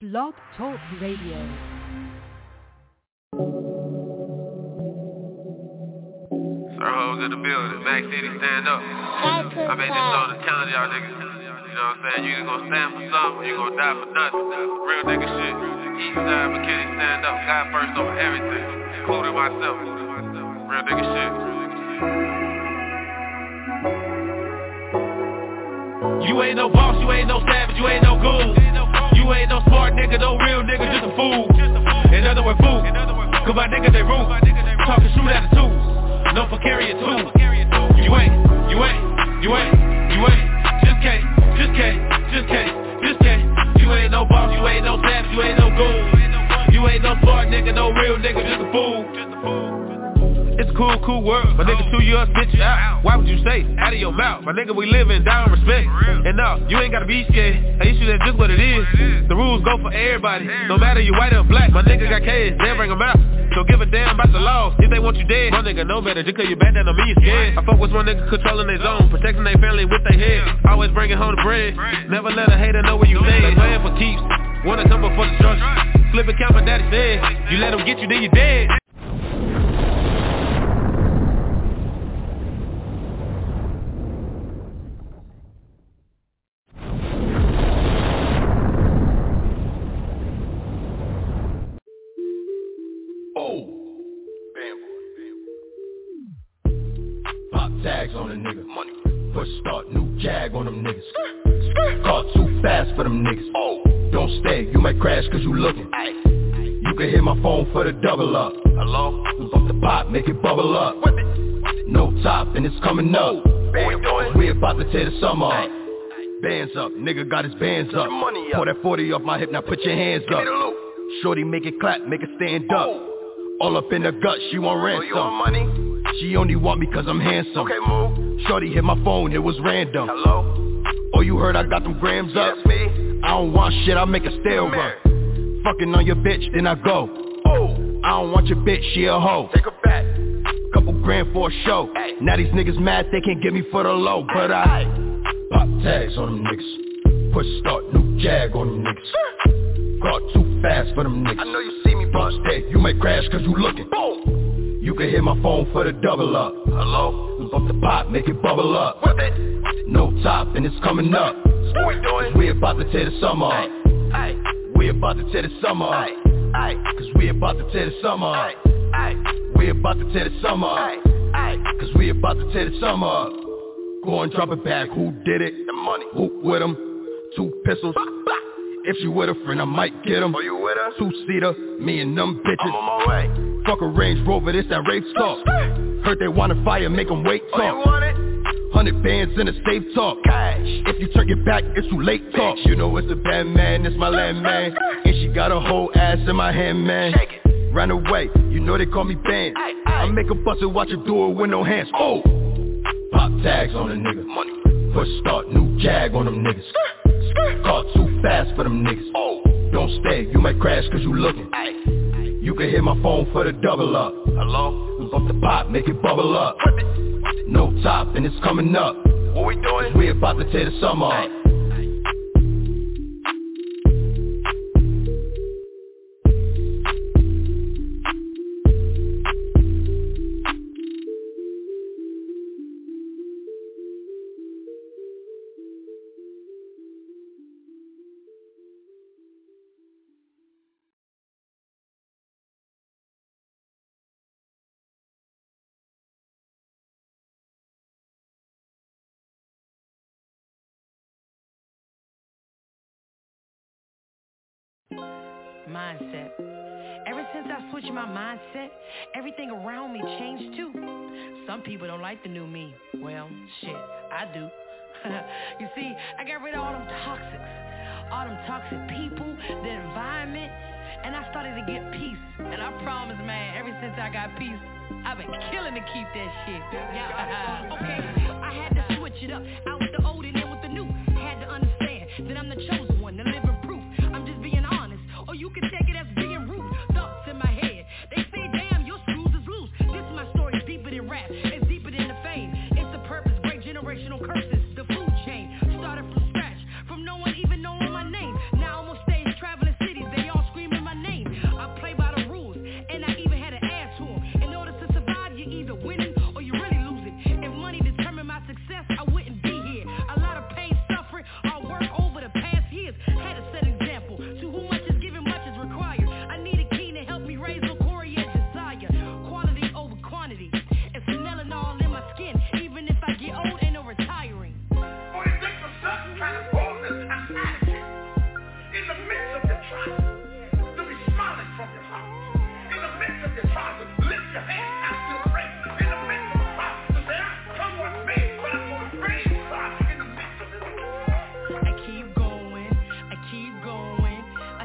Blog Talk Radio. Hoes in the building, Mac City stand up. I made this song to challenge y'all niggas. You know what I'm saying? You either gonna stand for something or you gonna die for nothing. Real nigga shit. Eastside McKinney stand up. God first over everything, including myself. Real nigga shit. You ain't no boss, you ain't no savage, you ain't no goon. You ain't no smart nigga, no real nigga, just a fool. In other words, fool. Cause my niggas they rude. Talking shoot attitudes. No for carrying tools. You ain't. Just can't. You ain't no boss, you ain't no savage, you ain't no goon. You ain't no smart nigga, no real nigga, just a fool. It's a cool world. My nigga 2 years bitch out. Why would you say out of your mouth? My nigga, we live in down respect. And no, you ain't gotta be scared. I issue that's just what it is. The rules go for everybody. No matter you white or black. My nigga got kids, they'll bring them out. So give a damn about the law. If they want you dead, my nigga know better. Just cause you back down on me, you scared. I fuck with one nigga controlling their zone, protecting their family with their head. Always bringing home the bread. Never let a hater know where you stay. They playing for keeps. Wanna come before destruction. Flip and count, my daddy said. You let them get you, then you dead. Tags on a nigga, money. Push start, new jag on them niggas. Car too fast for them niggas. Don't stay, you might crash cause you looking. You can hit my phone for the double up. Hello? Bump the pot, make it bubble up. No top and it's coming up. We about to tear the summer up. Bands up, nigga got his bands up. Pour that 40 off my hip, now put your hands up. Shorty make it clap, make it stand up. All up in the gut, she want ransom. You want money? She only want me cause I'm handsome. Okay, move. Shorty hit my phone, it was random. Hello? Oh, you heard I got them grams up? That's me. I don't want shit, I make a stale run. Fucking on your bitch, then I go. Oh, I don't want your bitch, she a hoe. Take her back. Couple grand for a show. Ay. Now these niggas mad, they can't get me for the low. But I pop tags on them niggas. Push start, new jag on them niggas. Car too fast for them niggas. I know you see me, but stay, you might crash cause you looking. Boom. You can hit my phone for the double up. Hello? Bump the pot, make it bubble up. Whip it. No top and it's coming up. What we doing? We about to tear the summer up. Aye. We about to tear the summer up. Aye. Cause we about to tear the summer up. Aye. We about to tear the summer up. Aye. Cause we about to tear the summer up. Go and drop it back, who did it? The money. Who with him? 2 pistols. If she with a friend, I might get him. Oh, you with her? 2-seater, me and them bitches. I'm on my way. Fuck a Range Rover, this that rape talk. Heard they want a fire, make them wait talk. Oh, you want it? 100 bands in a safe talk. Cash. If you turn your back, it's too late talk. You know it's a bad man, it's my land man. And she got a whole ass in my hand, man. Shake it. Ran away, you know they call me Band. I make a bust and watch her do it with no hands. Oh, pop tags on a nigga. Money. Push start, new jag on them niggas. Car too fast for them niggas. Oh, don't stay, you might crash cause you looking. You can hit my phone for the double up. Hello? Bump the pot, make it bubble up. No top and it's coming up. What we doing? We about to tear the summer up. Mindset. Ever since I switched my mindset, everything around me changed too. Some people don't like the new me. Well, shit, I do. You see, I got rid of all them toxic people, the environment, and I started to get peace. And I promise, man, ever since I got peace, I've been killing to keep that shit. Okay, I had to switch it up. Out with the old and in with the new. Had to understand that I'm the chosen one, the living proof. I'm just being honest, or you can take it as being rude. Thoughts in my head, they say, damn, your screws is loose. This my story, deeper than rap, it's deeper than the fame. It's the purpose, great generational curses, the food chain. Started from scratch, from no one even knowing my name. Now I'm on stage, traveling cities.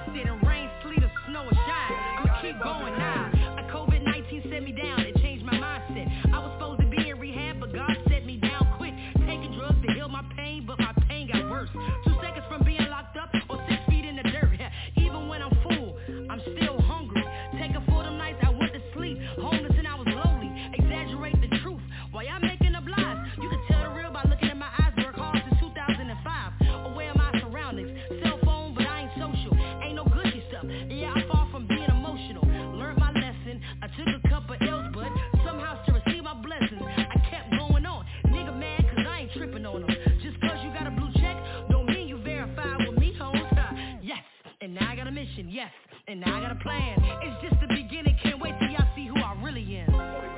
sit in rain, sleet, or snow, or shine. I'ma keep going now. COVID-19 set me down, it changed my mindset. I was supposed to be in rehab, but God set me down quick. Taking drugs to heal my pain, but my pain got worse. 2 seconds from being locked up or 6 feet in the dirt. Even when I'm full, I'm still hungry. Taking for them nights I went to sleep. Homeless and I was lonely. Exaggerate the truth while y'all making up lies. You can tell the real by looking at my eyes. Work hard since 2005. Aware of my surroundings. Cell phone, but I ain't social. Ain't no gushy stuff. Yeah, I'm far from being emotional. Learned my lesson. I took a couple L's, but somehow to receive my blessings, I kept going on. Nigga mad cause I ain't tripping on them. Just cause you got a blue check, don't mean you verified with me, hoes. Yes, and now I got a mission, yes, and now I got a plan. It's just the beginning, can't wait till y'all see who I really am.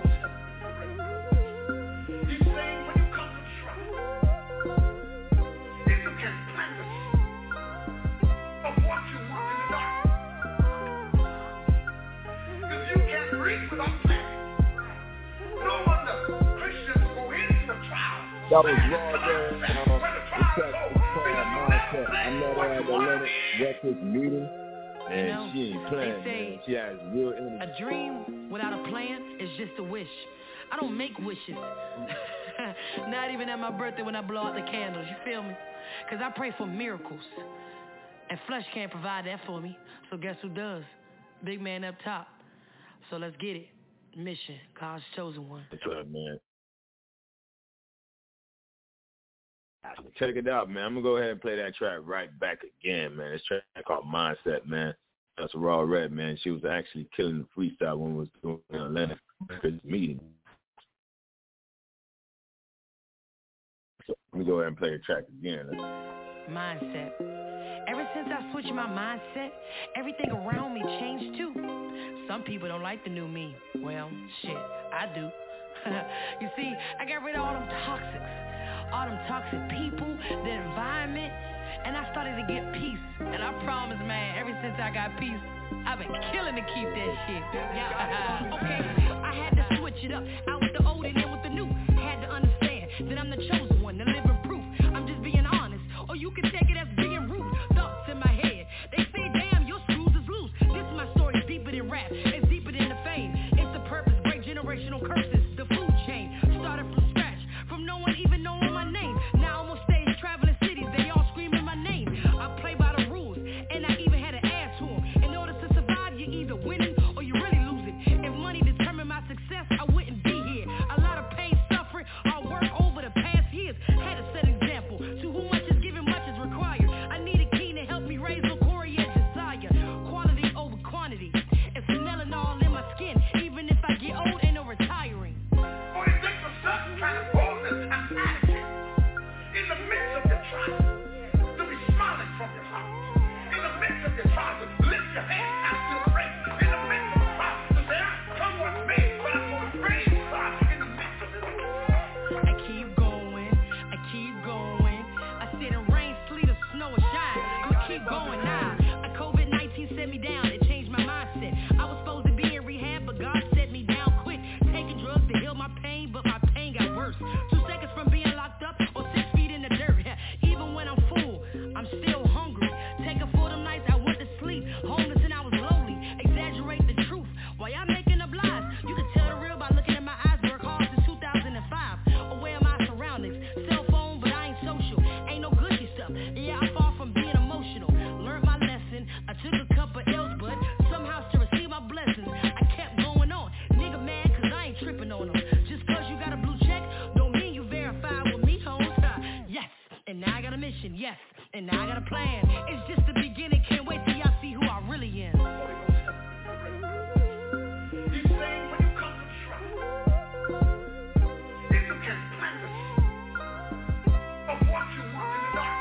That was Raw Red. The track is called Mindset. I met her at the Leonard Records meeting, and she ain't playing, man. She has real energy. A dream without a plan is just a wish. I don't make wishes. Not even at my birthday when I blow out the candles, you feel me? Cause I pray for miracles. And flesh can't provide that for me. So guess who does? Big man up top. So let's get it. Mission, God's chosen one. That's right, man. Check it out, man. I'm going to go ahead and play that track right back again, man. This track called Mindset, man. That's Raw Red, man. She was actually killing the freestyle when we was doing the Atlanta meeting. So let me go ahead and play the track again. Mindset. Ever since I switched my mindset, everything around me changed too. Some people don't like the new me. Well, shit, I do. You see, I got rid of all them toxic people, the environment, and I started to get peace. And I promise, man, ever since I got peace, I've been killing to keep that shit. Okay, I had to switch it up, out with the old and in with the new. Had to understand that I'm the chosen one, the living proof. I'm just being honest, or you can take it as being rude. Thoughts in my head, they say, damn, your screws is loose. This is my story, it's deeper than rap, it's deeper than the fame. It's the purpose, break generational curses, the food chain. Started from scratch, from no one even knowing my name. Now I'm on stage, traveling cities, they all screaming my name. I play by the rules, and I even had to add to them. In order to survive, you're either winning or you're really losing. If money determined my success, I wouldn't be here. A lot of pain, suffering, hard work over the past years. Had to set an example. To whom much is given, much is required. I need a key to help me raise the glory and desire. Quality over quantity. It's melanol in my skin. Even if I get old, ain't no retiring. For it takes a certain kind of boldness and attitude in the midst of your trials to be smiling from your heart. In the midst of your trials, to lift your hands out to the praise. In the midst of the trial, to say, I come with me, but I'm going to praise God in the midst of it. I keep going. I sit in rain, sleet, or snow, or shine. I'ma keep going now. COVID-19 set me down, it changed my mindset. I was supposed to be in rehab, but God set me down quick. Taking drugs to heal my pain, but my pain got worse. 2 seconds from being locked up or 6 feet in the dirt. Even when I'm full, I'm still hungry. Taking for them nights I went to sleep. Homeless and I was lonely. Exaggerate the truth while y'all making up lies. You can tell the real by looking at my eyes. Work hard since 2005. Aware of my surroundings. Cell phone, but I ain't social. Ain't no gushy stuff. Yeah, I'm far from being emotional. Learned my lesson. I took a couple L's, but somehow to receive my blessings, I kept going on. Nigga mad cause I ain't tripping on them. Just cause you got a blue check, don't mean you verified with me, hoes. Yes, and now I got a mission, yes, and now I got a plan. It's just the beginning, can't wait till y'all see who I really am. He's saying when you come to trial, if you can plant the seed of what you want in the dark,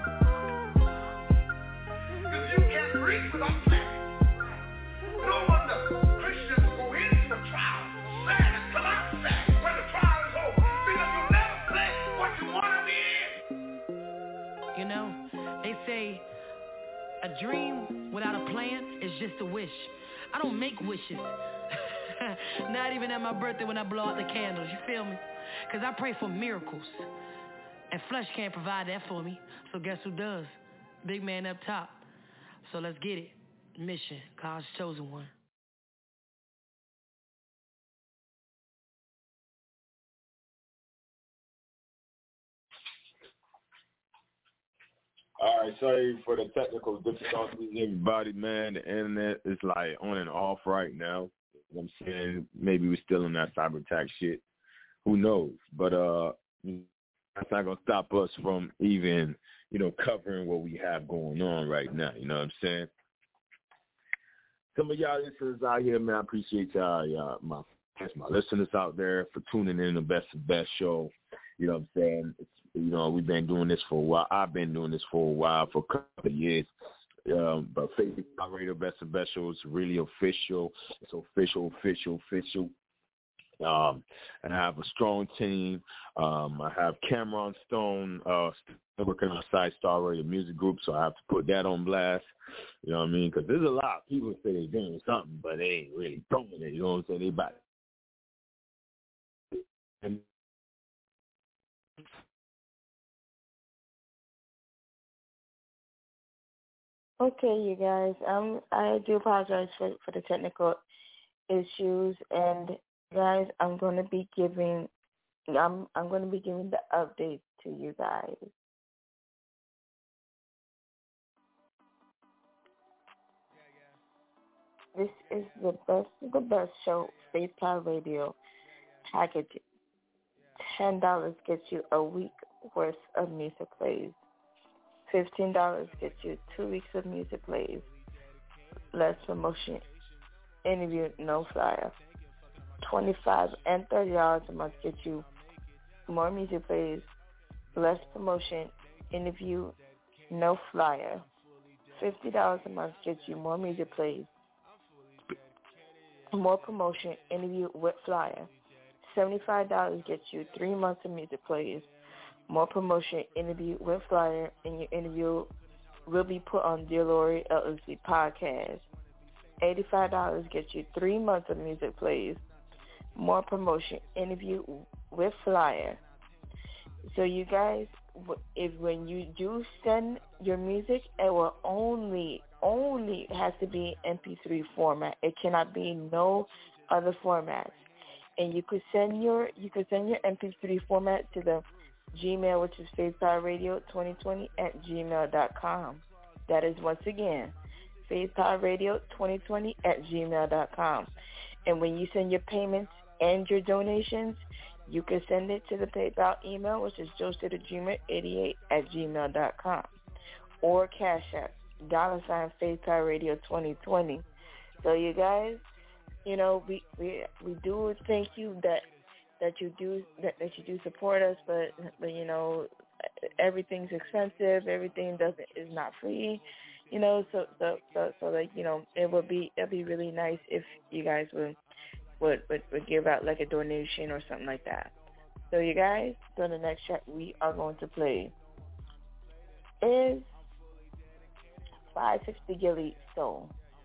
because you can't reap without planting. No wonder Christians go into the trial sad and come out sad when the trial is over, because you never plant what you want in the end. You know, they say a dream without a plan is just a wish. I don't make wishes. Not even at my birthday when I blow out the candles, you feel me? Cause I pray for miracles. And flesh can't provide that for me. So guess who does? Big man up top. So let's get it. Mission, God's chosen one. All right, sorry for the technical difficulties, everybody, man. The internet is like on and off right now. You know what I'm saying? Maybe we're still in that cyber attack shit. Who knows? But that's not going to stop us from even, covering what we have going on right now. You know what I'm saying? Some of y'all listeners out here, man, I appreciate y'all, my listeners out there for tuning in to Best of Best show. You know what I'm saying? We've been doing this for a while. I've been doing this for a while, for a couple of years. But Facebook Radio Best of Best show is really official. It's official. And I have a strong team. I have Cameron Stone working on Side Star Radio Music Group, so I have to put that on blast. You know what I mean? Because there's a lot of people say they're doing something, but they ain't really doing it. You know what I'm saying? They about it. Okay, you guys. I do apologize for the technical issues, and guys, I'm going to be giving the updates to you guys. This is the best of the best show, Faith Power Radio package. $10 gets you a week worth of music plays. $15 gets you 2 weeks of music plays, less promotion, interview, no flyer. $25 and $30 a month gets you more music plays, less promotion, interview, no flyer. $50 a month gets you more music plays, more promotion, interview with flyer. $75 gets you 3 months of music plays, more promotion, interview with flyer, and your interview will be put on Dear Lori LLC podcast. $85 gets you 3 months of music plays, more promotion, interview with flyer. So you guys, when you do send your music, it will only has to be MP3 format. It cannot be no other formats. And you could send your MP3 format to the Gmail, which is faithpowerradio2020@gmail.com. That is, once again, faithpowerradio2020@gmail.com. And when you send your payments and your donations, you can send it to the PayPal email, which is joe88@gmail.com, or Cash App, $ faithpowerradio2020. So you guys, we do thank you that you do support us, but everything's expensive. Everything is not free, so it'd be really nice if you guys would give out like a donation or something like that. So you guys, so the next track we are going to play is 560 Gilly Soul.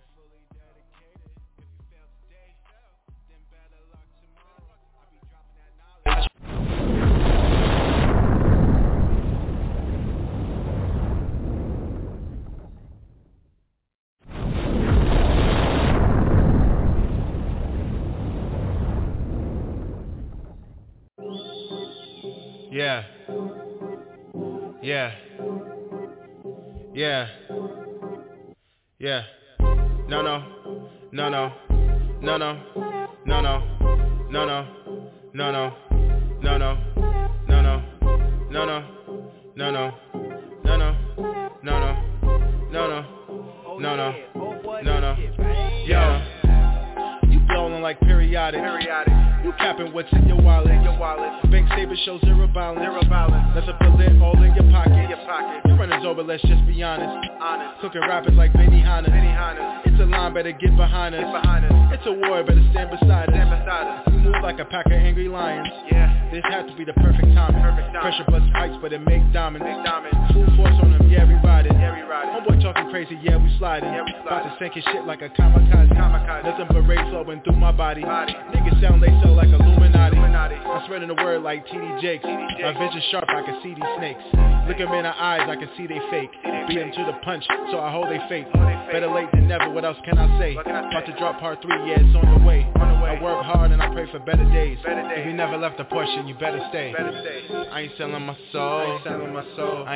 Like periodic. You capping what's in your wallet. Bank saver shows zero balance. Let's put it all in your pocket. Your runners over, let's just be honest. Cooking rappers like Benny Hanna. It's a line, better get behind us. It's a war, better stand beside us. We move like a pack of angry lions. This had to be the perfect time. Pressure bust pipes, but it make diamonds. Full force on them, yeah, we ride it. Homeboy talking crazy, yeah, we sliding. About to sink his shit like a kamikaze. Nothing but rays flowing through my body. Niggas sound they sell like Illuminati. I'm spreading the word like TD Jakes. My vision sharp, I can see these snakes. Look them in the eyes, I can see they fake. Beat them to the punch, so I hold they fate. Better late than never, what else can I say? About to drop part 3, yeah, it's on the way. I work hard and I pray for better days. If you never left the portion, you better stay. I ain't selling my soul. I ain't selling my soul.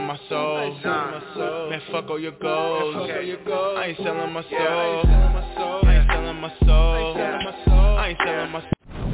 Man, fuck all your goals. I ain't selling my soul. I ain't selling my soul. I ain't selling my soul.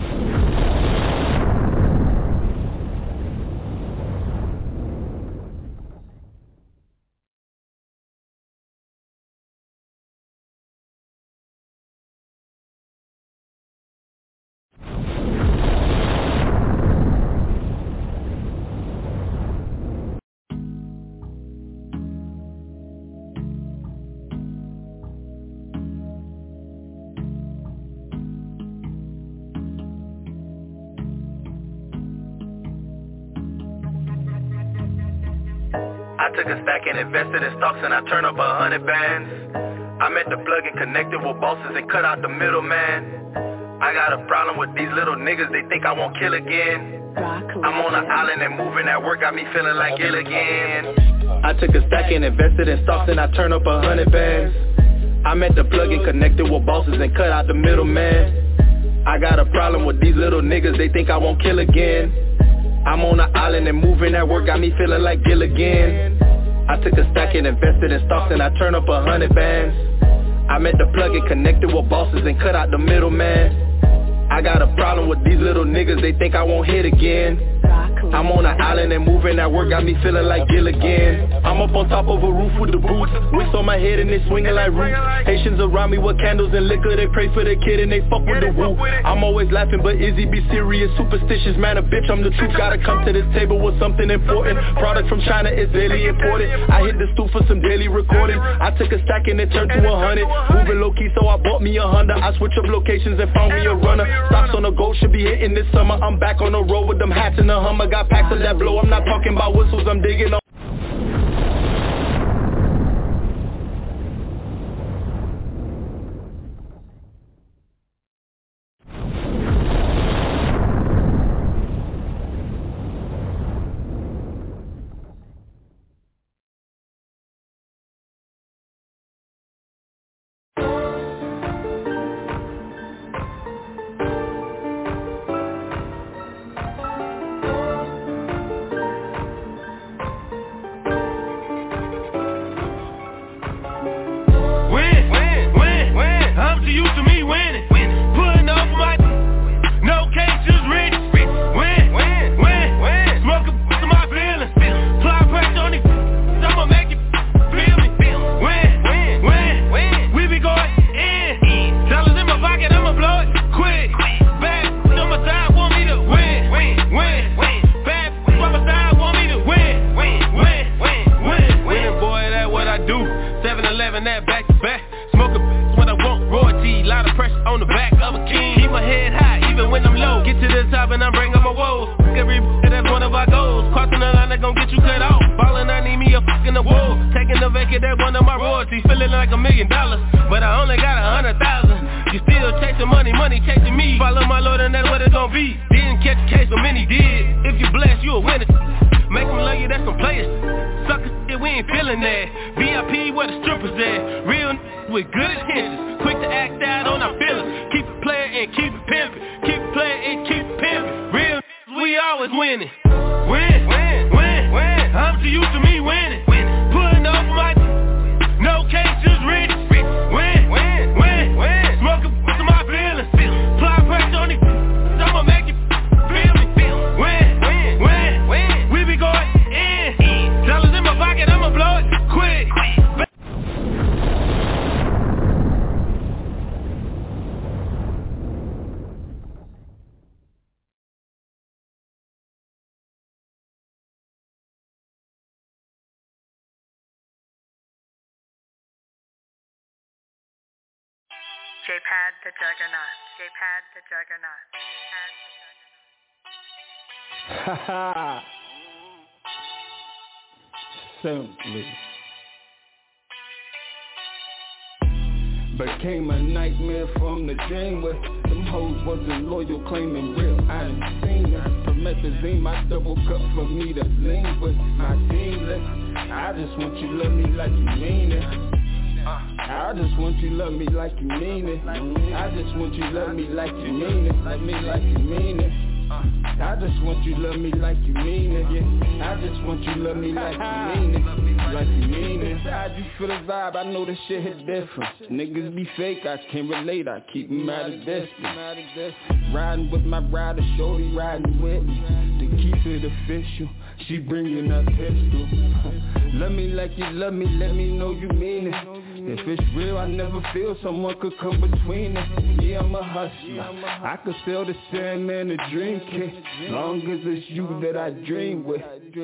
I took a stack and invested in stocks and I turned up 100 bands. I met the plug and connected with bosses and cut out the middleman. I got a problem with these little niggas, they think I won't kill again. I'm on an island and moving at work got me feeling like Gilligan. I took a stack and invested in stocks and I turned up 100 bands. I met the plug and connected with bosses and cut out the middleman. I got a problem with these little niggas, they think I won't kill again. I'm on an island and moving at work got me feeling like Gilligan. I took a stack and invested in stocks and I turned up 100 bands. I met the plug and connected with bosses and cut out the middleman. I got a problem with these little niggas, they think I won't hit again. I'm on an island and moving at work got me feeling like Gilligan. I'm up on top of a roof with the boots, wicks on my head and they swinging like roots. Haitians around me with candles and liquor, they pray for their kid and they fuck with the woo. I'm always laughing but Izzy be serious, superstitious, man a bitch, I'm the truth. Gotta come to this table with something important. Product from China is daily imported. I hit the stool for some daily recording. I took a stack and it turned to 100. Moving low key so I bought me a Honda. I switch up locations and found me a runner. Stocks on the go should be hitting this summer. I'm back on the road with them hats and the Hummer. Got packs of that blow, I'm not talking about whistles, I'm digging on. J-Pad the Juggernaut. Haha. Simply. Became a nightmare from the Janeway. Them hoes wasn't loyal, claiming real. I done seen it. Promethazine, my double cup for me to lean with. My team list. I just want you to love me like you mean it. I just want you love me like you mean it. I just want you love me like you mean it. Love me like you mean it. I just want you love me like you mean it. Yeah. I just want you love me like you mean it. Like you mean it. Inside you feel the vibe, I know this shit hit different. Niggas be fake, I can't relate, I keep them at a distance. Riding with my rider, shorty riding with me. To keep it official, she bringing a pistol. Love me like you love me, let me know you mean it. If it's real, I never feel someone could come between us. Yeah, I'm a hustler, I could sell the Sandman a dream kit. Long as it's you that I dream with.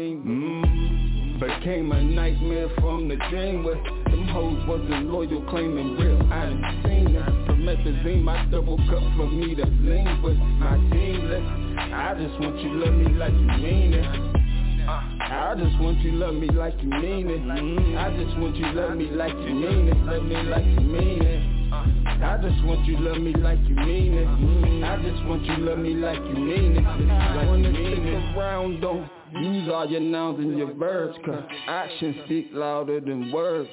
Became a nightmare from the dream with. Them hoes wasn't loyal, claiming real, I done seen it. Promethazine, my double cup for me to lean with. My team list, I just want you love me like you mean it. I just want you love me like you mean it. I just want you love me like you mean it. Love me like you mean it. I just want you love me like you mean it. I just want you love me like you mean it. I wanna stick around, don't use all your nouns and your verbs, cause actions speak louder than words.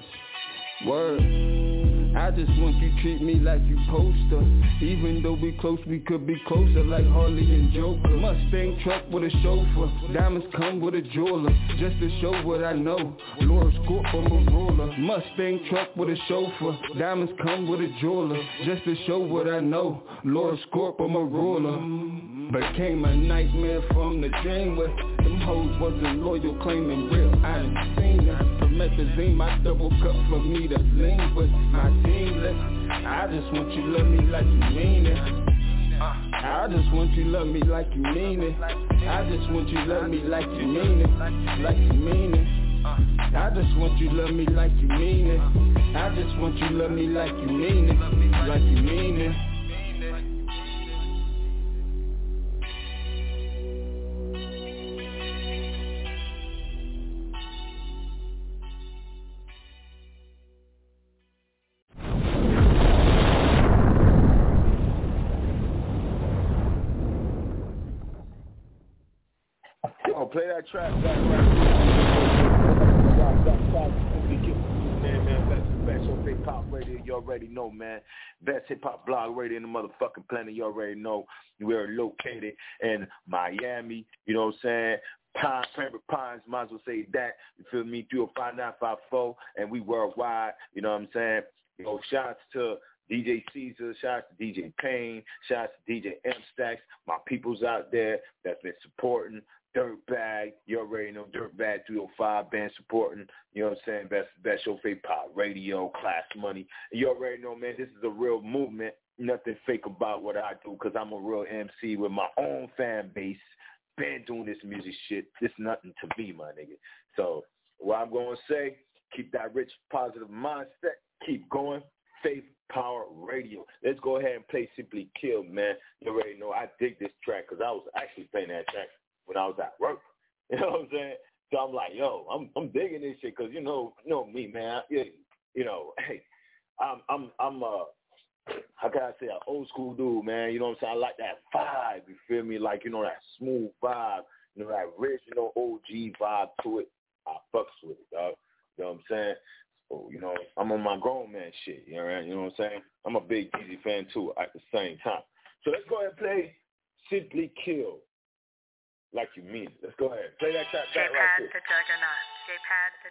I just want you treat me like you poster. Even though we close, we could be closer like Harley and Joker. Mustang truck with a chauffeur, diamonds come with a jeweler, just to show what I know. Laura Scorp, I'm a ruler. Mustang truck with a chauffeur, diamonds come with a jeweler, just to show what I know. Laura Scorp, I'm a ruler. Became a nightmare from the dream with. Them hoes wasn't loyal, claiming real, I done seen it. Promethazine, my double cup for me to lean with. My team list, I just want you love me like you mean it. I just want you love me like you mean it. I just want you love me like you mean it. Like you mean it. I just want you love me like you mean it. I just want you love me like you mean it. Like you mean it. Play that track back man. Best Hip Hop Radio, you already know, man. Best Hip Hop Blog Radio in the motherfucking planet, you already know. We're located in Miami, you know what I'm saying? Pembroke Pines, might as well say that. You feel me? 305-954, and we worldwide, you know what I'm saying? You know, shouts to DJ Caesar, shouts to DJ Payne, shouts to DJ M Stacks, my peoples out there that's been supporting. Dirtbag, you already know Dirtbag 305 band supporting, you know what I'm saying, best show fake pop radio, Class Money. And you already know, man, this is a real movement. Nothing fake about what I do because I'm a real MC with my own fan base. Been doing this music shit. It's nothing to me, my nigga. So what I'm going to say, keep that rich, positive mindset. Keep going. Faith Power Radio. Let's go ahead and play Simply Kill, man. You already know I dig this track because I was actually playing that track when I was at work. You know what I'm saying? So I'm like, yo, I'm digging this shit because you know me, man. You know, hey, I'm how can I say, an old school dude, man. You know what I'm saying? I like that vibe. You feel me? Like, you know, that smooth vibe. You know, that original OG vibe to it. I fucks with it, dog. You know what I'm saying? So, you know, I'm on my grown man shit. You know what I'm saying? I'm a big Easy fan too at the same time. So let's go ahead and play Simply Kill. Like you mean it. Let's go ahead. Play that track back right quick. J-Pad the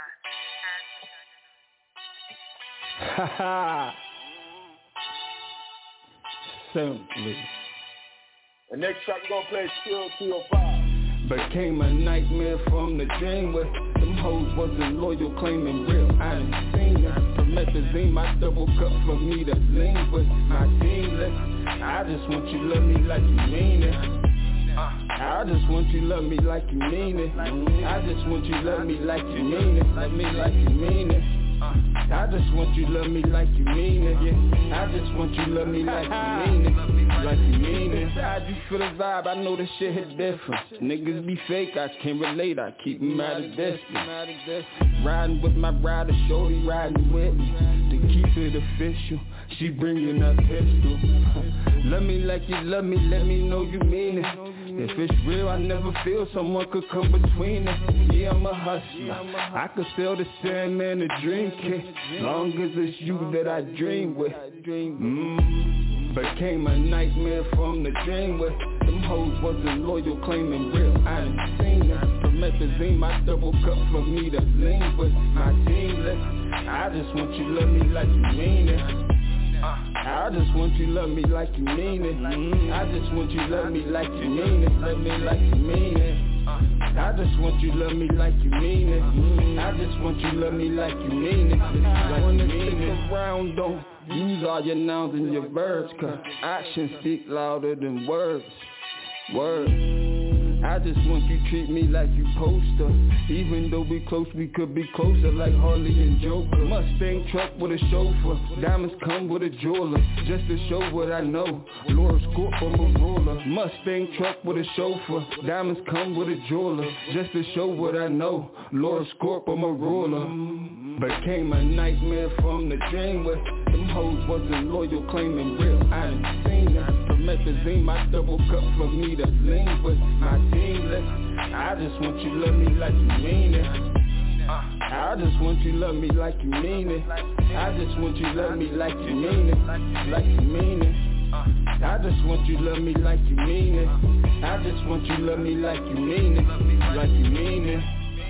Juggernaut. Haha. Simply. The next track we're gonna play is Still 205. Became a nightmare from the dream with. Them hoes wasn't loyal, claiming real, I done seen it. Promethazine, my double cup for me to lean with. My team list, I just want you love me like you mean it. I just want you love me like you mean it. I just want you love me like you mean it. Love me like you mean it. I just want you love me like you mean it. Yeah. I just want you love me like you mean it. Like you mean it. Inside you feel the vibe, I know this shit hit different. Niggas be fake, I can't relate, I keep them at a distance. Riding with my rider, shorty riding with me. To keep it official, she bringing a pistol. Love me like you love me, let me know you mean it. If it's real, I never feel someone could come between us. Yeah, I'm a hustler. I could sell the Sandman a dream kit, long as it's you that I dream with. Became a nightmare from the dream with. Them hoes wasn't loyal, claiming real. I done seen them. Promethazine, my double cup for me to lean with. My team list. I just want you to love me like you mean it. I just want you to love me like you mean it. I just want you to love me like you mean it. Love me like you mean it. I just want you to love me like you mean it. I just want you to love me like you mean it. Like you mean it. Around, don't use all your nouns and your verbs, cause actions speak louder than words. I just want you to treat me like you poster. Even though we close, we could be closer like Harley and Joker. Mustang truck with a chauffeur, diamonds come with a jeweler, just to show what I know. Laura Scorp, I'm a ruler. Mustang truck with a chauffeur, diamonds come with a jeweler, just to show what I know. Laura Scorp, I'm a ruler. Became a nightmare from the dream with. Them hoes wasn't loyal, claiming real. I done seen them. Promethazine, my double cup for me to lean with. My team list. I just want you to love me like you mean it. I just want you to love me like you mean it. I just want you to love me like you mean it. Like you mean it. I just want you to love me like you mean it. I just want you to love me like you mean it. Like you mean it.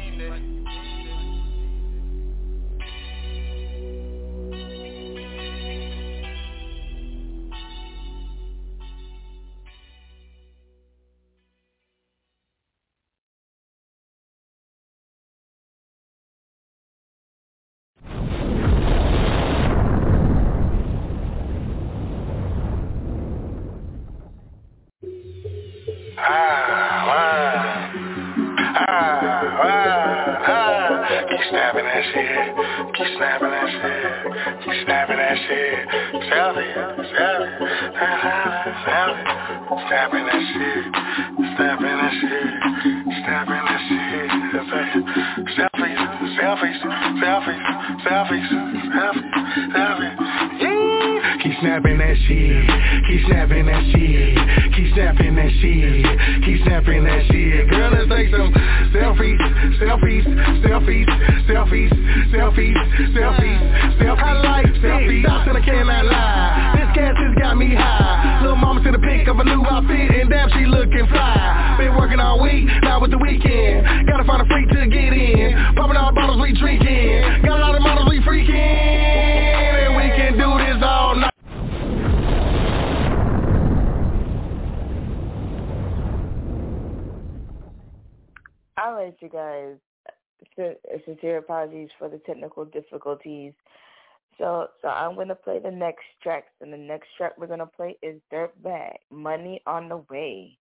You guys, sincere apologies for the technical difficulties. So I'm gonna play the next track, and the next track we're gonna play is Dirtbag, Money on the Way.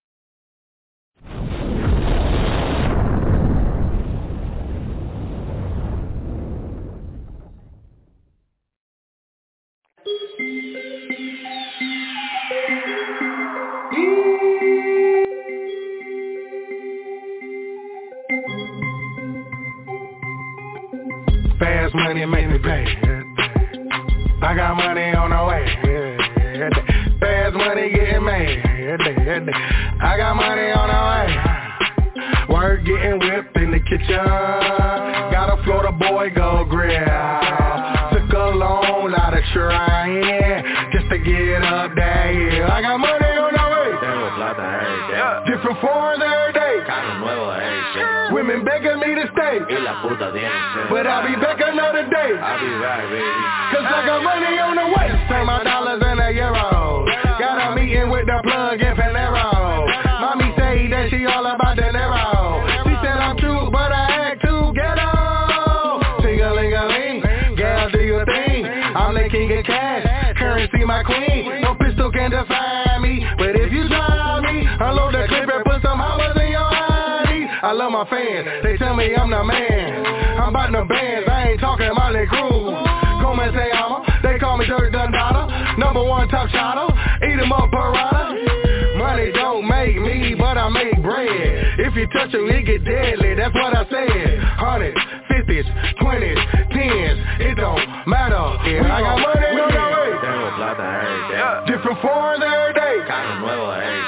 Fast money make me pay. I got money on the way. Fast money getting made. I got money on the way. Work getting whipped in the kitchen. Got a Florida boy go grill. Took a loan out of trying just to get up that hill. I got money on the way. Different forms every day. Women begging me to stay, but I'll be back another day. I'll be right, baby. Cause I got money on the way. Turn my dollars in a euro. Got a meeting with the plug in Panero. Mommy say that she all about the Nero. She said I'm cute, but I act too ghetto. Ting-a-ling-a-ling, gal do your thing. I'm the king of cash, currency my queen. No pistol can define me, but if you try me, unload the clip and put some hours in your eyes. I love my fans, they tell me I'm the man. I'm about the bands, I ain't talking Molly Cruz. Come and say I'm they call me Dirk Dundada. #1 top shotter, eat 'em up parada. Money don't make me, but I make bread. If you touch it, it get deadly, that's what I said. 100s, 50s, 20s, 10s, it don't matter. Yeah, I got money on the way. Different forms every day.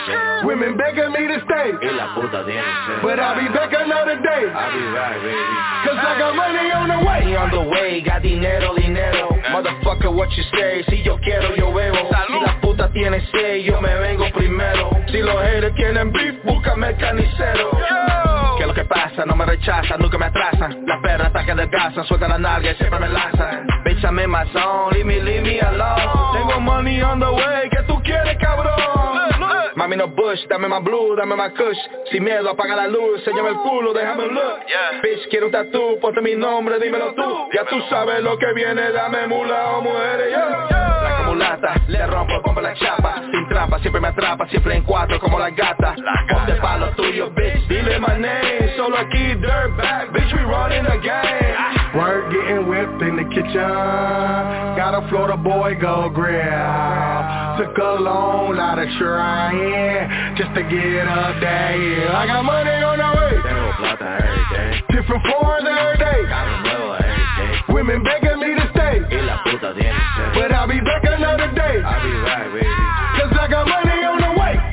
Women begging me to stay, y la puta tiene sed. but I'll be back another day. I'll be back, baby. Cause I got money on the way. Money on the way, got dinero. Motherfucker, what you say? Si yo quiero, yo bebo. Si la puta tiene sed, yo me vengo primero. Si los haters tienen beef, búscame el canicero. ¿Qué es lo que pasa? No me rechazan, nunca me atrasan. Las perras hasta que adelgazan, sueltan la nalga y siempre me lanzan. Bitch, I'm in my zone, leave me alone. Tengo money on the way, ¿qué tú quieres, cabrón? Mami, no bush, dame más blue, dame más kush. Sin miedo, apaga la luz, enséñame el culo, déjame un look. Bitch, quiero un tatú, ponte mi nombre, dímelo tú. Ya tú sabes lo que viene, dame mula o mujeres, La acumulata, le rompo, pongo la chapa. Sin trampa, siempre me atrapa, siempre en cuatro como la gata. Ponte pa' lo tuyo, bitch, dile my name. Solo aquí, dirtbag, bitch, we running the game. Word getting whipped in the kitchen. Got a Florida boy go grill. Took a loan out of trying just to get up there, yeah. I got money on the way. Tengo plata every day. Different floors every day. Carro nuevo every day. Women begging me to stay, y la puta tiene sed. but I'll be back another day. I'll be back, baby. Cause I got money on the way.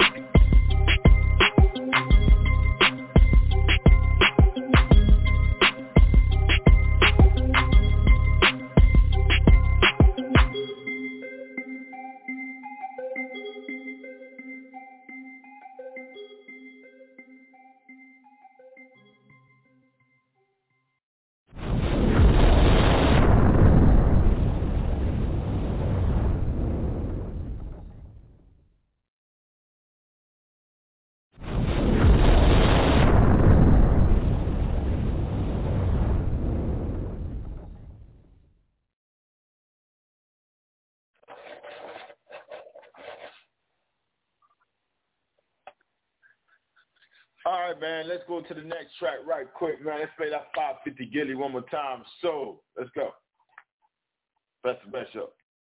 All right, man, let's go to the next track right quick, man. Let's play that 550 Gilly one more time. So, let's go. Best show.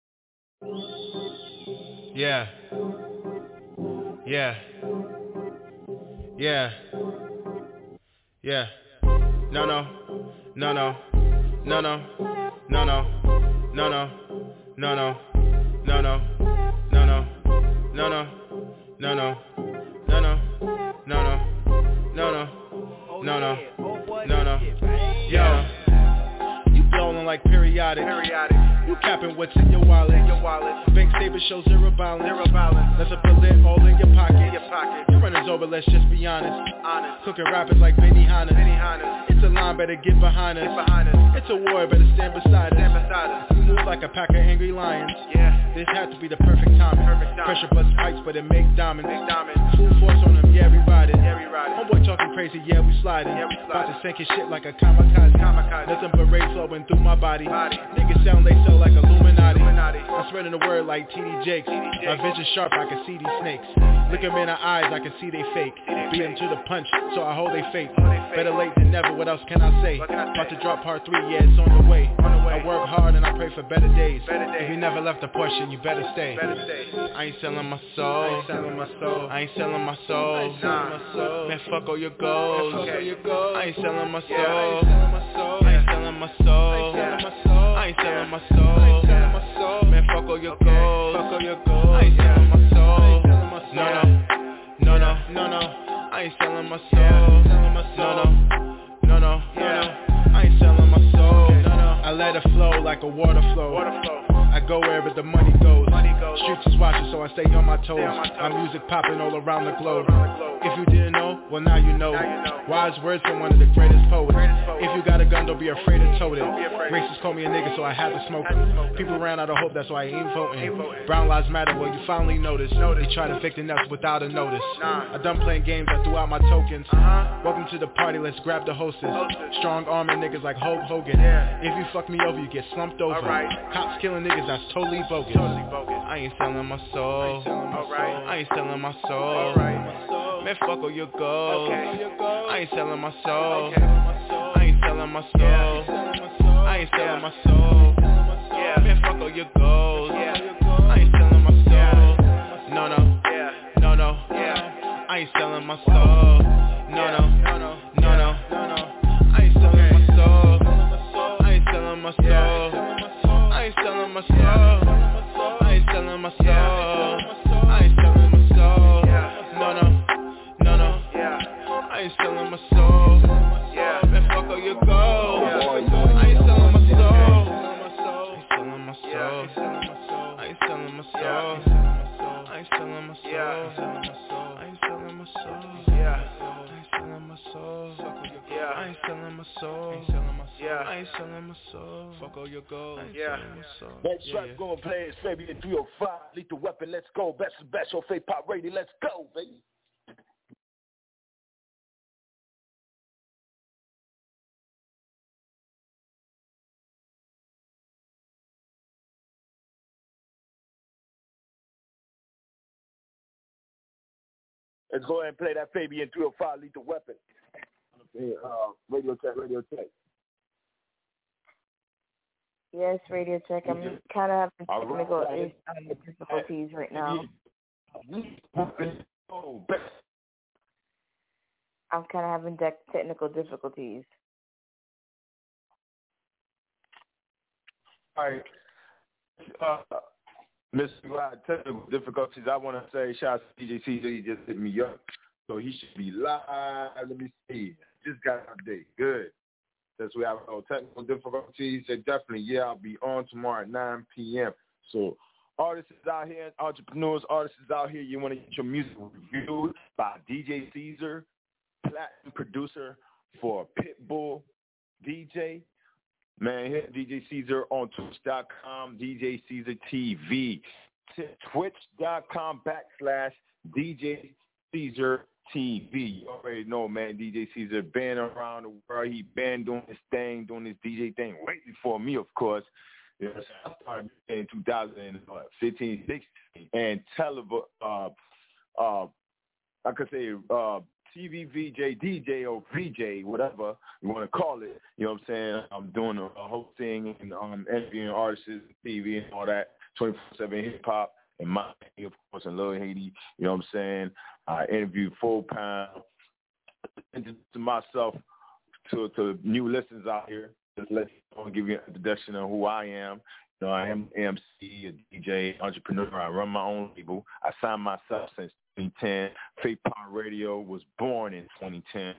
Yeah. Yeah. Yeah. Yeah. No, no. No, no. No, no. No, no. No, no. No, no. No, no. No, no. No, no. No, no. No, no. No, no. No, no, no, no, no, no, yo. You blowing like periodic. You capping what's in your wallet. Bank statement shows zero balance. That's a bullet all in your pocket. Your runners over, let's just be honest. Cooking rappers like Benny Hanna. It's a line, better get behind us. It's a war, better stand beside us. We move like a pack of angry lions. This had to be the perfect timing. Pressure bust pipes, but it make diamonds. Full force on them, yeah, we ride it. Homeboy talking crazy, yeah, we sliding. About to sink his shit like a kamikaze. Nothing but rays flowing through my body. Niggas sound they sell like Illuminati. I'm spreading the word like TD Jakes. My vision sharp, I can see these snakes. Look them in the eyes, I can see they fake. Beat them to the punch, so I hold they fake. Better late than never, what else can I say? About to drop part 3, yeah, it's on the way. I work hard and I pray for better days. If you never left the portion, you better stay. I ain't selling my soul. I ain't selling my soul. I ain't selling my soul. Man, fuck all your goals. I ain't selling my soul. I ain't selling my soul. I ain't selling my soul. Man, fuck all your goals. I ain't selling my soul. No, I ain't selling my soul. No, I ain't selling my soul. I let it flow like a water flow. I go wherever the money goes. Streets is watching, so I stay on my toes. My music popping all around the globe. If you didn't know, well now you know. Wise words from one of the greatest poets. If you got a gun, don't be afraid to tote it. Racists call me a nigga, so I had to smoke it. People ran out of hope, that's why I ain't voting. Brown lives matter, well you finally notice. They try to fake the nuts without a notice. I done playing games, I threw out my tokens. Welcome to the party, let's grab the hostess. Strong arming niggas like Hulk Hogan. If you fuck me over, you get slumped over. Cops killing niggas, that's totally bogus. I ain't selling my soul. I ain't selling my soul. Man, fuck all your goals. I ain't selling my soul. I ain't selling my soul. I ain't selling my soul. Man, fuck all your goals. I ain't selling my soul. No. I ain't selling my soul. No. I ain't selling my soul. I ain't selling my soul. I ain't selling my soul. I ain't selling my soul. I ain't selling my soul. ain't selling my soul. I ain't selling my soul. I ain't selling my soul. I ain't selling my soul. I ain't selling my soul. I ain't selling my soul. Fuck all your goals. Next track gonna play is Fabian 305. Lethal Weapon, let's go. Best of best on Faith Pop Radio, let's go, baby. Let's go ahead and play that Fabian 305 Lethal Weapon. Radio check. Yes, radio check. I'm kind of having technical difficulties right now. I'm kind of having technical difficulties. All right. Mr. Glad, technical difficulties. I want to say shout out to DJ Caesar. He just hit me up. So he should be live. Let me see. Just got an update. Good. Since we have technical difficulties, so definitely, I'll be on tomorrow at 9 p.m. So artists out here, entrepreneurs, artists out here, you want to get your music reviewed by DJ Caesar, platinum producer for Pitbull DJ. Man, hit DJ Caesar on Twitch.com, DJ Caesar TV. Twitch.com/DJ Caesar TV. You already know, man, DJ Caesar been around the world. He been doing his thing, doing his DJ thing way before me, of course. I started in 2015, 16, and I could say TV VJ, DJ, or VJ, whatever you want to call it. You know what I'm saying? I'm doing a hosting and interviewing artists, TV, and all that, 24/7 hip-hop. And Miami, of course, in Little Haiti, you know what I'm saying? I interviewed Full Pound. To myself, to new listeners out here, just let you know, give you an introduction of who I am. You know, I am MC, a DJ, entrepreneur. I run my own label. I signed myself since 2010. Faith Power Radio was born in 2010.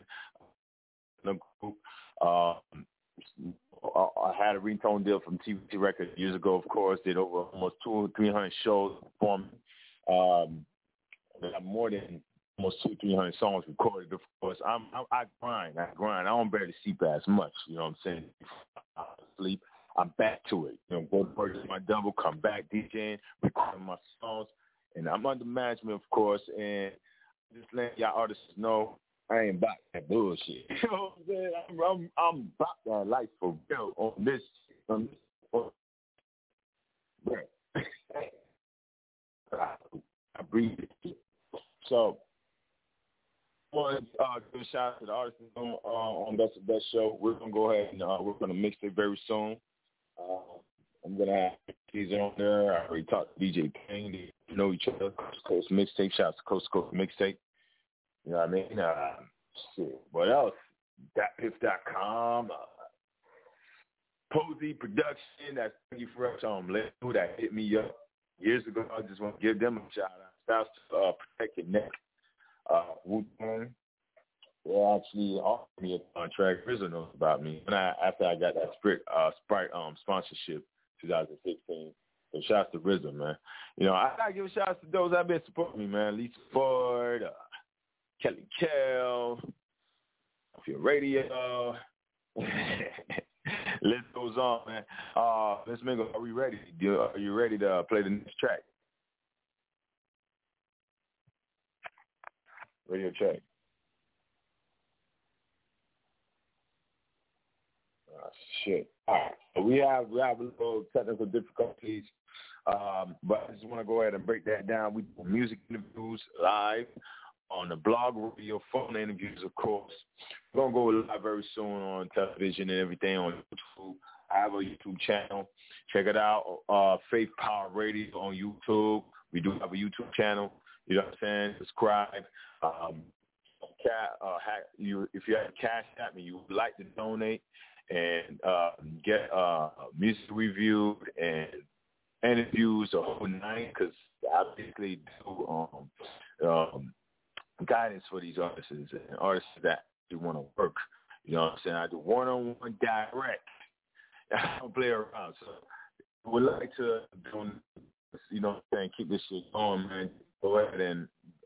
I had a ringtone deal from TVT Records years ago, of course. Did over almost 200 or 300 shows performing. I got more than almost 200 or 300 songs recorded, of course. I grind. I don't barely sleep as much. You know what I'm saying? I sleep. I'm back to it. You know, go to work, my double, come back, DJing, recording my songs. And I'm under management, of course. And just letting y'all artists know, I ain't about that bullshit. You know what I'm saying? I'm about that life for real on this. I breathe it. So, I want to give a shout out to the artists on Best of Best Show. We're going to go ahead and we're going to mix it very soon. I'm going to have Caesar on there. I already talked to DJ King. They know each other. Coast to Coast Mixtape. Shout out to Coast to Coast Mixtape. You know what I mean? Shit. What else? Datpiff.com. Posey Production. That's Thank You For Us. That hit me up years ago. I just want to give them a shout out. Styles to Protect Your Neck. Wu-Tang. They actually offered me a contract. RZA knows about me. And after I got that Sprite sponsorship, 2016. So shout out to RZA, man. You know, I gotta give a shout out to those that have been supporting me, man. Lisa Ford, Kelly Kell, Feel Radio. List goes on, man. Let's make are we ready? Are you ready to play the next track? Radio check. Shit. All right. So we have a little technical difficulties, but I just want to go ahead and break that down. We do music interviews live on the blog, radio, phone interviews, of course. We're going to go live very soon on television and everything on YouTube. I have a YouTube channel. Check it out, Faith Power Radio on YouTube. We do have a YouTube channel. You know what I'm saying? Subscribe. If you have cash at me, you would like to donate and get music reviewed and interviews the whole night, because I basically do guidance for these artists and artists that do want to work. You know what I'm saying? I do one-on-one direct. I don't play around. So I would like to keep this shit going, man, go ahead and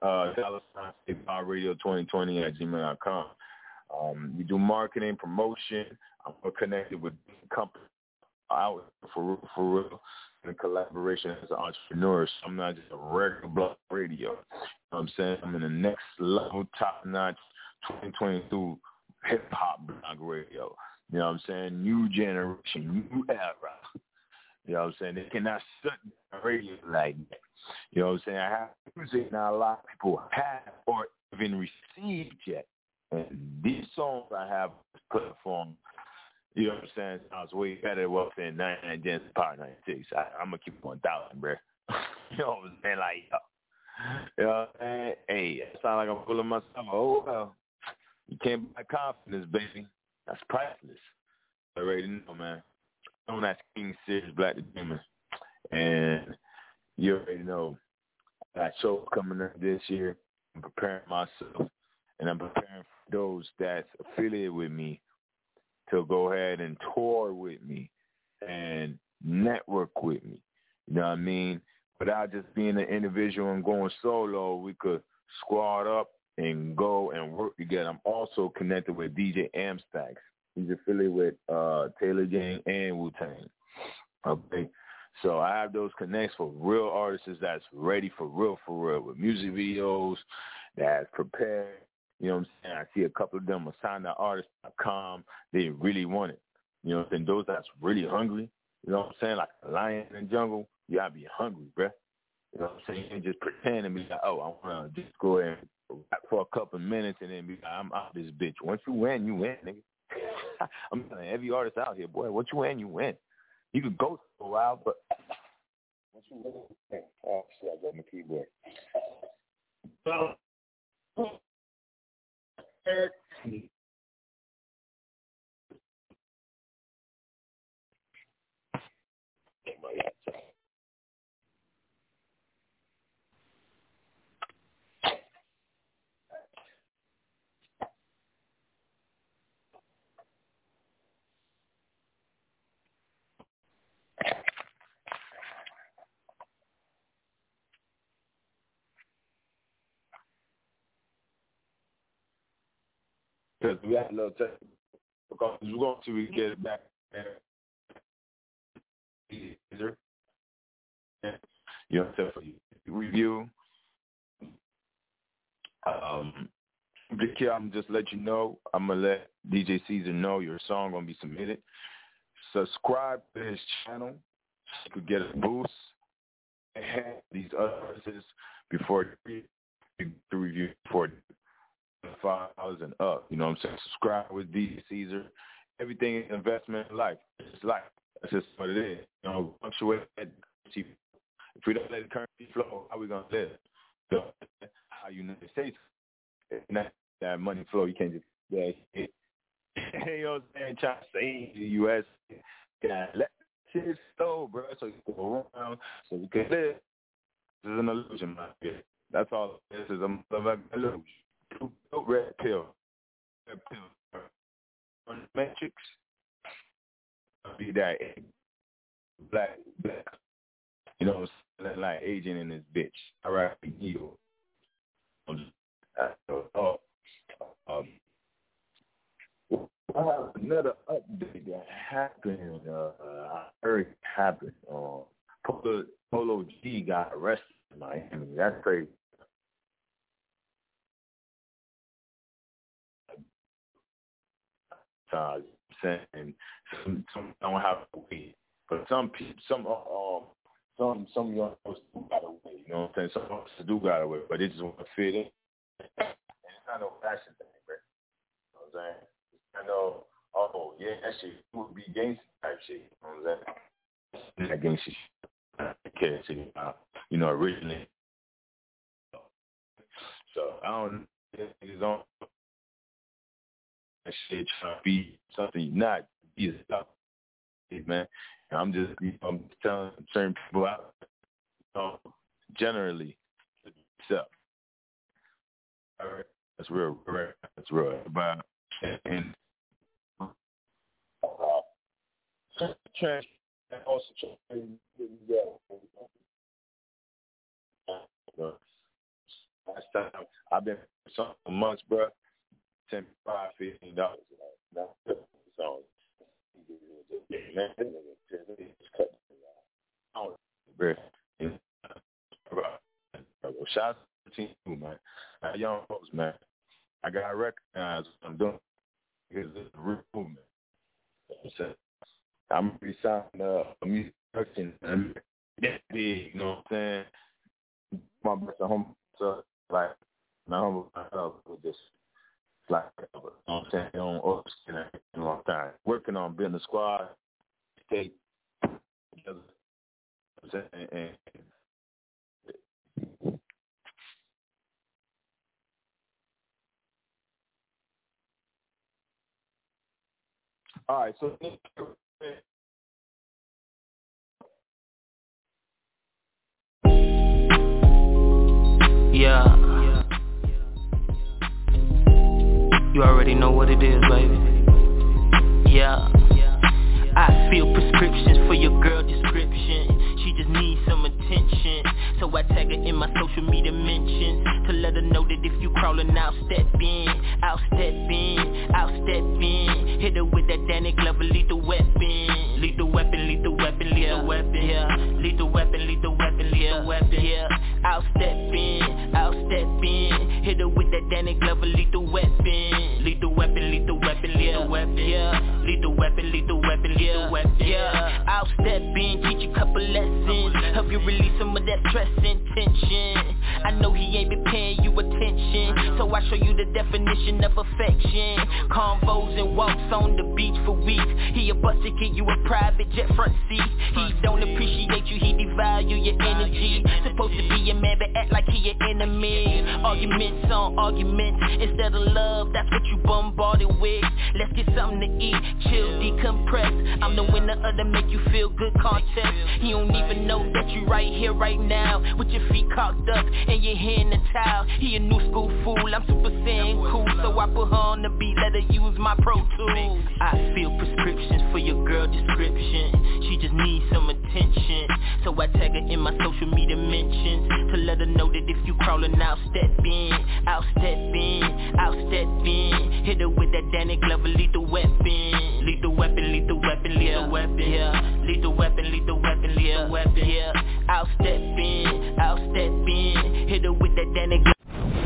$StatePowerRadio2020@gmail.com. We do marketing, promotion. I'm connected with companies out for real, in collaboration as an entrepreneur. So I'm not just a regular block radio. You know what I'm saying? I'm in the next level, top-notch 2022 hip-hop blog radio. You know what I'm saying? New generation, new era. You know what I'm saying? They cannot shut down radio like that. You know what I'm saying? I have music now a lot of people have or even received yet. And these songs I have put on, you know what I'm saying, sounds way better than what's in 99 Gens Power 96. I'm going to keep it 1,000, bro. You know what I'm saying? Like, you know what I'm saying? Hey, it sounds like I'm fooling myself. Oh, well, you can't buy confidence, baby. That's priceless. I already know, man. I'm that King Series Black the Demon. And you already know I got shows coming up this year. I'm preparing myself. And I'm preparing for those that's affiliated with me to go ahead and tour with me and network with me. You know what I mean? Without just being an individual and going solo, we could squad up and go and work together. I'm also connected with DJ Amstax. He's affiliated with Taylor Gang and Wu-Tang. Okay? So I have those connects for real artists that's ready for real, with music videos, that's prepared. You know what I'm saying? I see a couple of them assigned to artists.com. They really want it. You know what I'm saying? Those that's really hungry, you know what I'm saying? Like a lion in the jungle, you got to be hungry, bruh. You know what I'm saying? You can't just pretend and be like, oh, I want to just go and rap for a couple of minutes and then be like, I'm out this bitch. Once you win, nigga. I'm telling every artist out here, boy, once you win, you win. You could go for a while, but once you win, oh, shit, I got my keyboard. Because we had a little time, because we're going to get it back there. You know what I'm saying? For you review. I'm just let you know. I'm going to let DJ Caesar know your song going to be submitted. Subscribe to his channel so you could get a boost and have these other artists before the review for $5 and up. You know what I'm saying? Subscribe with DJ Caesar. Everything is investment in life. It's life. That's just what it is. You know, fluctuate. If we don't let the currency flow, how are we going to live? So, how United States, that money flow, you can't just, you know what I'm saying, try to say the U.S., let shit flow, bro, so you can go around, so we can live. This is an illusion, my kid. That's all this is, an illusion. Red pill. On the Matrix, be that black, you know, like agent in this bitch. All right, you. I have another update that happened. I heard it happened. Polo G got arrested in Miami. That's crazy. Saying some don't have to wait, but some people, some young folks do gotta wait. You know what I'm saying? Some folks do gotta wait, but they just want to fit in. And it's not no fashion thing, bro. You know what I'm saying? I know. Oh yeah, that shit would be gangster type shit. You know what I'm saying? That gangster shit. You know, originally. So I don't know. It's on. That shit trying to be something you're not. Be yourself, man. And I'm just, I'm telling certain people out, generally, yourself. All right, that's real. Right? That's real. But and trash also time. I've been for some months, bro. $10, $15. So, man, cut. Shout out to the team, man. Young folks, man. I gotta recognize what I'm doing because it's a real movement. I'm gonna be signing a music production and get big, you know what I'm saying? My best at home, so like my home with this, like you know what I'm saying, on Ocean in a long time, working on building a squad, stay together, and all right, so yeah, you already know what it is, baby. Yeah, I feel prescriptions for your girl description. She just needs some attention, so I tag her in my social media mentions to let her know that if you crawling, I'll step in, I'll step in, I'll step in. Hit her with that Danny Glover lethal weapon, lethal weapon, lethal weapon, lethal weapon, yeah, lethal weapon, lethal weapon, lethal weapon, yeah. I'll step in, I'll step in. Hit her with that Danny Glover lethal weapon, lethal weapon, lethal weapon, lethal weapon, yeah, lethal weapon, lethal weapon, lethal weapon, yeah. I'll step in, teach a couple lessons, help you release some of that stress and tension. I know he ain't been paying you attention, so I show you the definition of affection. Convos and walks on the beach for weeks. He a bust to get you a private jet front seat. He don't appreciate you, he devalue your energy. Supposed to be a man but act like he an enemy. Arguments on arguments instead of love, that's what you bombarded with. Let's get something to eat, chill, decompress. I'm the winner of the make you feel good contest. He don't even know that you right here, right now, with your feet cocked up and your hand in the towel. He a new school fool, I'm super saiyan cool, so I put her on the beat, let her use my Pro Tools. I feel prescriptions for your girl description. She just needs some attention, so I tag her in my social media mentions to let her know that if you crawling, I'll step in, I'll step in, I'll step in. Hit her with that Danny Glover lethal weapon, lethal weapon, lethal weapon, lethal weapon, yeah, lethal weapon, lethal weapon, lethal weapon, yeah. I'll step in, I'll step in. Hit her with that Danny Glover.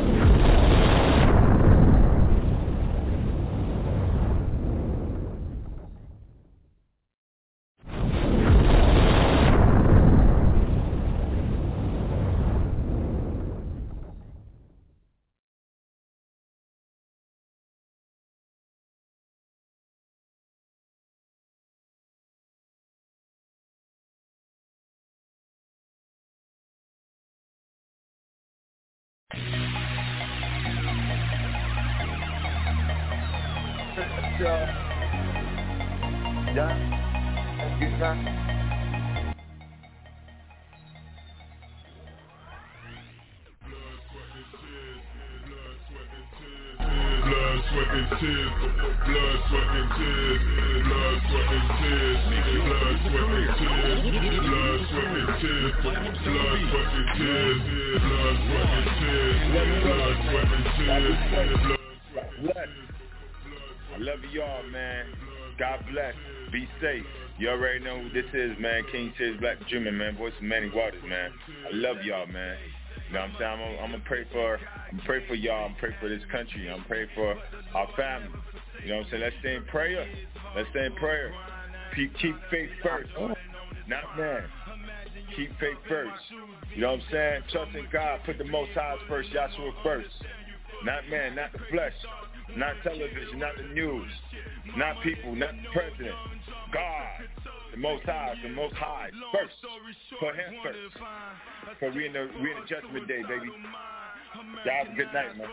I love y'all, man. God bless. Be safe. You already know who this is, man. King Tiz Black Jr., man. Voice of Manny Waters, man. I love y'all, man. You know what I'm saying? I'm gonna pray for y'all. I'm pray for this country. I'm pray for our family. You know what I'm saying? Let's stay in prayer. Let's stay in prayer. Keep faith first. Not man. Keep faith first. You know what I'm saying? Trust in God. Put the Most High first. Yahshua first. Not man. Not the flesh. Not television. Not the news. Not people. Not the president. God. The Most High. The Most High first. Put him first. Because we in the judgment day, baby. Y'all have a good night, man.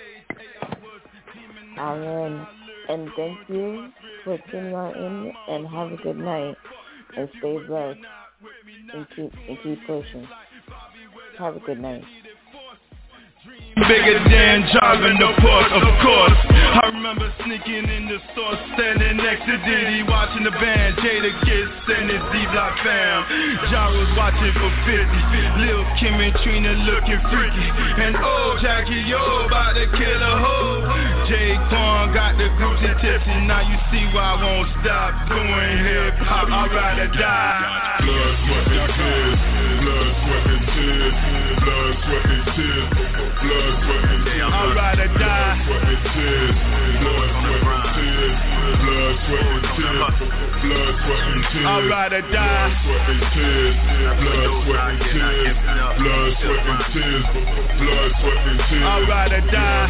Amen. And thank you for tuning on in, and have a good night. And stay blessed. And keep pushing. Have a good night. bigger than driving the Porsche, of course. I remember sneaking in the store, standing next to Diddy, watching the band, Jada Kiss and his D-Block fam. John was watching for 50, Lil Kim and Trina looking freaky, and old Jackie O about to kill a hoe. Jay Quan got the Gucci tipsy, now you see why I won't stop doing hip-hop. I'd rather die. Blood, sweat, and tears. Blood, sweat, and tears. Blood, sweat, and tears. Blood, sweat, and tears. I'd rather die. Blood, sweat, and tears. Blood, sweat, and tears. Blood, sweat, and tears. Blood, sweat, and tears. I'd rather die. Blood, sweat, and tears. Blood, sweat, and tears. Blood, sweat, and tears. Blood, sweat, and tears. I'd rather die.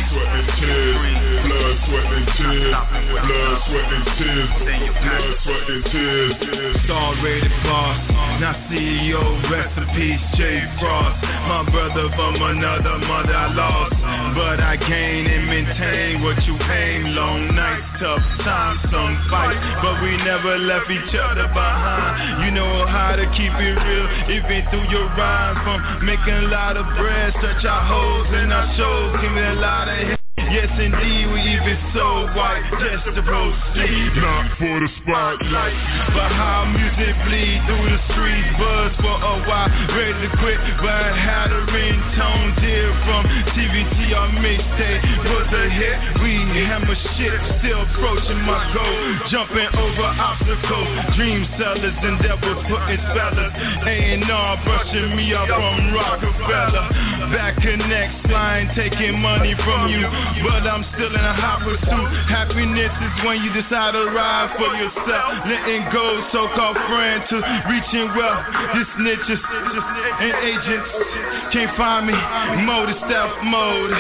Blood, sweat, and tears. Blood, sweat, and tears. Blood, sweat, and tears. Star rated boss, now CEO, rest in peace, Jay Frost. My brother from another mother I lost, but I gain and maintain what you aim. Long nights, tough times, some fights, but we never left each other behind. You know how to keep it real, even through your rhymes. From making a lot of bread, stretch our hoes in our shows, give me a lot of hits. Yes, indeed, we even so white, just to proceed. Not for the spotlight, but how music bleed through the streets. Buzz for a while, ready to quit, but had a ringtone dear from TVT. Our mixtape was a hit. We hammer shit, still approaching my goal, jumping over obstacles. Dream sellers and devils putting spellers. A&R brushing me up from Rockefeller. Back connect, flying, taking money from you. But I'm still in a hot pursuit. Happiness is when you decide to ride for yourself. Letting go so-called friends to reaching wealth. This snitches and agents can't find me. Mode is stealth mode.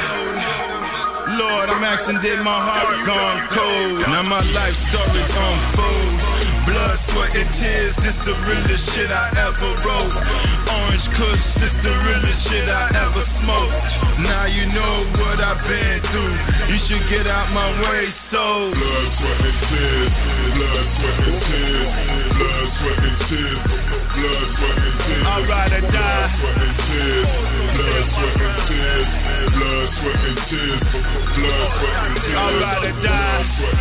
Lord, I'm asking, did my heart gone cold? Now my life story's unfold. Blood, sweat, and tears, this the realest shit I ever wrote. Orange Kush, this the realest shit I ever smoked. Now you know what I've been through. You should get out my way, so blood, sweat, and tears. Blood, sweat, and tears. Blood, sweat, and tears. Blood, sweat, and tears. I'd rather die. Blood, sweat, and tears. Blood, sweat, and tears. Blood, sweat, and tears. I'd rather die.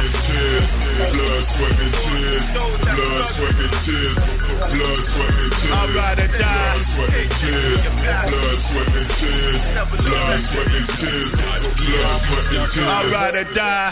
Blood, sweat, and tears. Blood, sweat, and tears. Blood, sweat, and tears. I'd rather die. Blood, sweat, and tears. Blood, sweat, and tears. Blood, sweat, and tears. I'd rather die.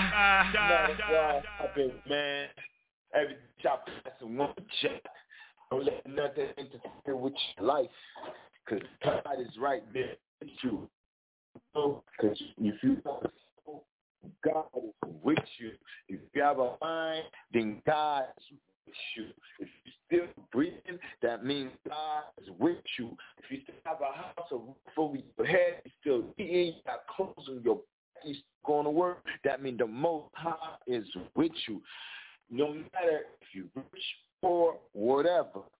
Man, every chop passing one check. Don't let nothing interfere with your life, cause God is right there with you. Cause if you God is with you. If you have a mind, then God is with you. If you're still breathing, that means God is with you. If you still have a house, a roof over your head, you're still eating, you got clothes on your back, you're still going to work, that means the Most High is with you. No matter if you're rich or whatever,